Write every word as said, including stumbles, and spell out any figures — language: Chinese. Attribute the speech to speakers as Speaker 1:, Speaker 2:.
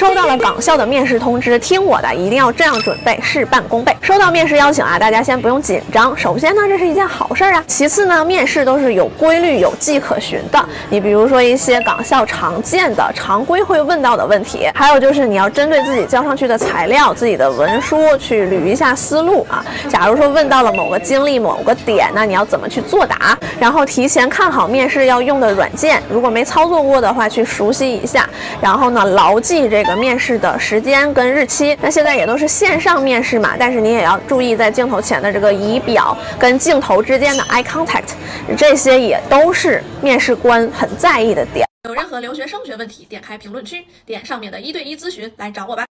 Speaker 1: 收到了港校的面试通知，听我的，一定要这样准备，事半功倍。收到面试邀请啊，大家先不用紧张。首先呢，这是一件好事啊。其次呢，面试都是有规律、有迹可循的。你比如说一些港校常见的、常规会问到的问题，还有就是你要针对自己交上去的材料、自己的文书去捋一下思路啊。假如说问到了某个经历、某个点，那你要怎么去作答？然后提前看好面试要用的软件，如果没操作过的话，去熟悉一下。然后呢，牢记这个面试的时间跟日期。那现在也都是线上面试嘛，但是你也要注意在镜头前的这个仪表跟镜头之间的 eye contact， 这些也都是面试官很在意的点。
Speaker 2: 有任何留学升学问题，点开评论区，点上面的一对一咨询来找我吧。